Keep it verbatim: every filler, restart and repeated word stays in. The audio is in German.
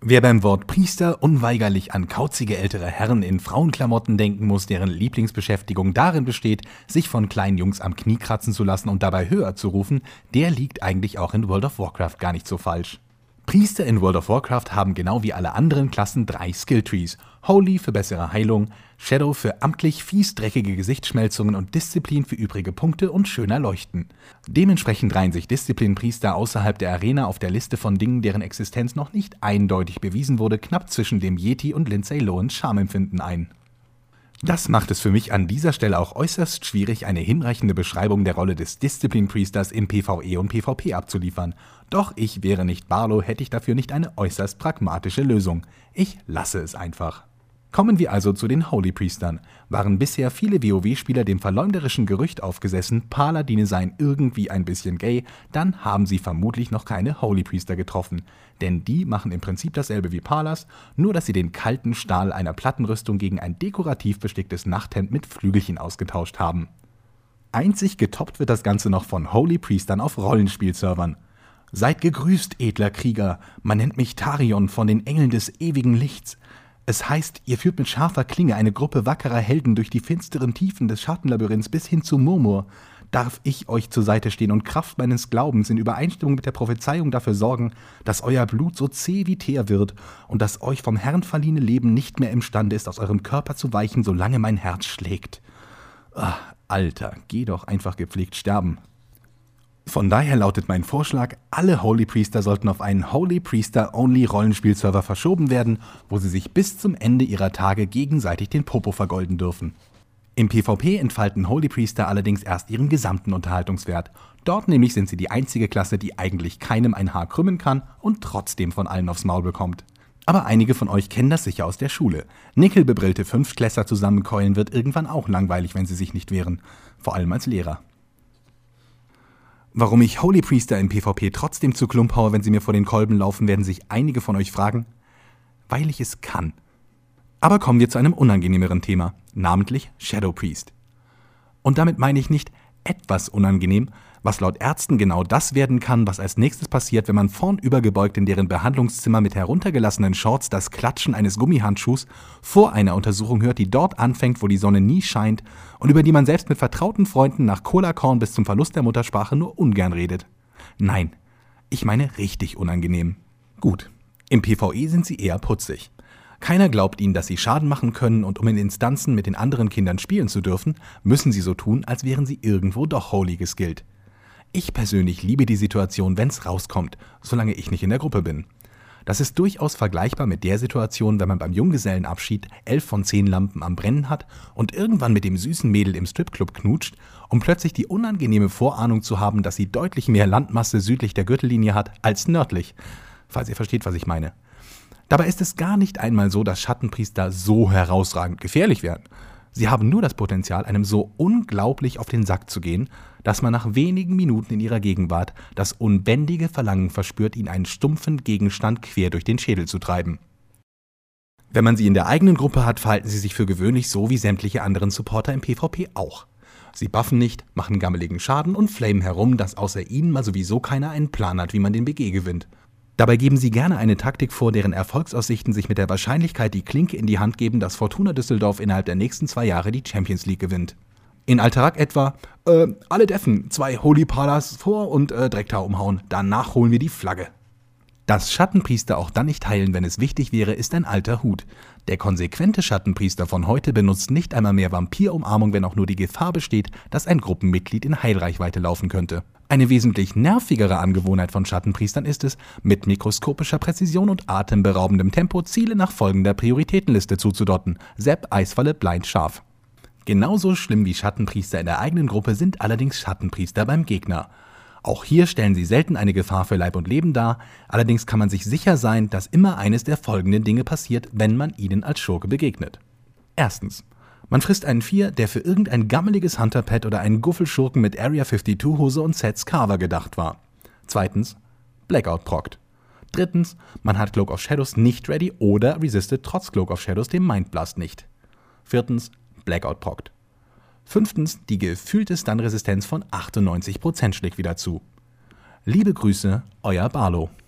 Wer beim Wort Priester unweigerlich an kauzige ältere Herren in Frauenklamotten denken muss, deren Lieblingsbeschäftigung darin besteht, sich von kleinen Jungs am Knie kratzen zu lassen und dabei höher zu rufen, der liegt eigentlich auch in World of Warcraft gar nicht so falsch. Priester in World of Warcraft haben genau wie alle anderen Klassen drei Skilltrees: Holy für bessere Heilung, Shadow für amtlich fies dreckige Gesichtsschmelzungen und Disziplin für übrige Punkte und schöner Leuchten. Dementsprechend reihen sich Disziplin-Priester außerhalb der Arena auf der Liste von Dingen, deren Existenz noch nicht eindeutig bewiesen wurde, knapp zwischen dem Yeti und Lindsay Lohans Charmempfinden ein. Das macht es für mich an dieser Stelle auch äußerst schwierig, eine hinreichende Beschreibung der Rolle des Disziplin-Priesters im PvE und PvP abzuliefern. Doch ich wäre nicht Barlow, hätte ich dafür nicht eine äußerst pragmatische Lösung. Ich lasse es einfach. Kommen wir also zu den Holy-Priestern. Waren bisher viele WoW-Spieler dem verleumderischen Gerücht aufgesessen, Paladine seien irgendwie ein bisschen gay, dann haben sie vermutlich noch keine Holy-Priester getroffen. Denn die machen im Prinzip dasselbe wie Palas, nur dass sie den kalten Stahl einer Plattenrüstung gegen ein dekorativ besticktes Nachthemd mit Flügelchen ausgetauscht haben. Einzig getoppt wird das Ganze noch von Holy-Priestern auf Rollenspielservern. Seid gegrüßt, edler Krieger, man nennt mich Tarion von den Engeln des ewigen Lichts. Es heißt, ihr führt mit scharfer Klinge eine Gruppe wackerer Helden durch die finsteren Tiefen des Schattenlabyrinths bis hin zu Murmur. Darf ich euch zur Seite stehen und Kraft meines Glaubens in Übereinstimmung mit der Prophezeiung dafür sorgen, dass euer Blut so zäh wie Teer wird und das euch vom Herrn verliehene Leben nicht mehr imstande ist, aus eurem Körper zu weichen, solange mein Herz schlägt. Ach, Alter, geh doch einfach gepflegt sterben. Von daher lautet mein Vorschlag, alle Holy Priester sollten auf einen Holy Priester-Only Rollenspielserver verschoben werden, wo sie sich bis zum Ende ihrer Tage gegenseitig den Popo vergolden dürfen. Im PvP entfalten Holy Priester allerdings erst ihren gesamten Unterhaltungswert. Dort nämlich sind sie die einzige Klasse, die eigentlich keinem ein Haar krümmen kann und trotzdem von allen aufs Maul bekommt. Aber einige von euch kennen das sicher aus der Schule. Nickelbebrillte Fünftklässler zusammenkeulen wird irgendwann auch langweilig, wenn sie sich nicht wehren. Vor allem als Lehrer. Warum ich Holy Priester im PvP trotzdem zu Klump haue, wenn sie mir vor den Kolben laufen, werden sich einige von euch fragen. Weil ich es kann. Aber kommen wir zu einem unangenehmeren Thema, namentlich Shadow Priest. Und damit meine ich nicht etwas unangenehm, was laut Ärzten genau das werden kann, was als nächstes passiert, wenn man vornübergebeugt in deren Behandlungszimmer mit heruntergelassenen Shorts das Klatschen eines Gummihandschuhs vor einer Untersuchung hört, die dort anfängt, wo die Sonne nie scheint und über die man selbst mit vertrauten Freunden nach Cola-Korn bis zum Verlust der Muttersprache nur ungern redet. Nein, ich meine richtig unangenehm. Gut, im PvE sind sie eher putzig. Keiner glaubt ihnen, dass sie Schaden machen können, und um in Instanzen mit den anderen Kindern spielen zu dürfen, müssen sie so tun, als wären sie irgendwo doch holy geskillt. Ich persönlich liebe die Situation, wenn's rauskommt, solange ich nicht in der Gruppe bin. Das ist durchaus vergleichbar mit der Situation, wenn man beim Junggesellenabschied elf von zehn Lampen am Brennen hat und irgendwann mit dem süßen Mädel im Stripclub knutscht, um plötzlich die unangenehme Vorahnung zu haben, dass sie deutlich mehr Landmasse südlich der Gürtellinie hat als nördlich, falls ihr versteht, was ich meine. Dabei ist es gar nicht einmal so, dass Schattenpriester so herausragend gefährlich wären. Sie haben nur das Potenzial, einem so unglaublich auf den Sack zu gehen, dass man nach wenigen Minuten in ihrer Gegenwart das unbändige Verlangen verspürt, ihnen einen stumpfen Gegenstand quer durch den Schädel zu treiben. Wenn man sie in der eigenen Gruppe hat, verhalten sie sich für gewöhnlich so wie sämtliche anderen Supporter im PvP auch. Sie buffen nicht, machen gammeligen Schaden und flamen herum, dass außer ihnen mal sowieso keiner einen Plan hat, wie man den B G gewinnt. Dabei geben sie gerne eine Taktik vor, deren Erfolgsaussichten sich mit der Wahrscheinlichkeit die Klinke in die Hand geben, dass Fortuna Düsseldorf innerhalb der nächsten zwei Jahre die Champions League gewinnt. In Alterac etwa, äh, alle deffen, zwei Holy Palas vor und äh, Drekta umhauen, danach holen wir die Flagge. Dass Schattenpriester auch dann nicht heilen, wenn es wichtig wäre, ist ein alter Hut. Der konsequente Schattenpriester von heute benutzt nicht einmal mehr Vampirumarmung, wenn auch nur die Gefahr besteht, dass ein Gruppenmitglied in Heilreichweite laufen könnte. Eine wesentlich nervigere Angewohnheit von Schattenpriestern ist es, mit mikroskopischer Präzision und atemberaubendem Tempo Ziele nach folgender Prioritätenliste zuzudotten: Sepp, Eisfalle, Blind, Scharf. Genauso schlimm wie Schattenpriester in der eigenen Gruppe sind allerdings Schattenpriester beim Gegner. Auch hier stellen sie selten eine Gefahr für Leib und Leben dar, allerdings kann man sich sicher sein, dass immer eines der folgenden Dinge passiert, wenn man ihnen als Schurke begegnet. Erstens. Man frisst einen Vier, der für irgendein gammeliges Hunterpad oder einen Guffelschurken mit Area fünfundfünfzig-Hose und Sets Carver gedacht war. Zweitens. Blackout prockt. Drittens. Man hat Cloak of Shadows nicht ready oder resistet trotz Cloak of Shadows dem Mindblast nicht. Viertens. Blackout prockt. Fünftens. Die gefühlte Stun-Resistenz von achtundneunzig Prozent schlägt wieder zu. Liebe Grüße, euer Barlow.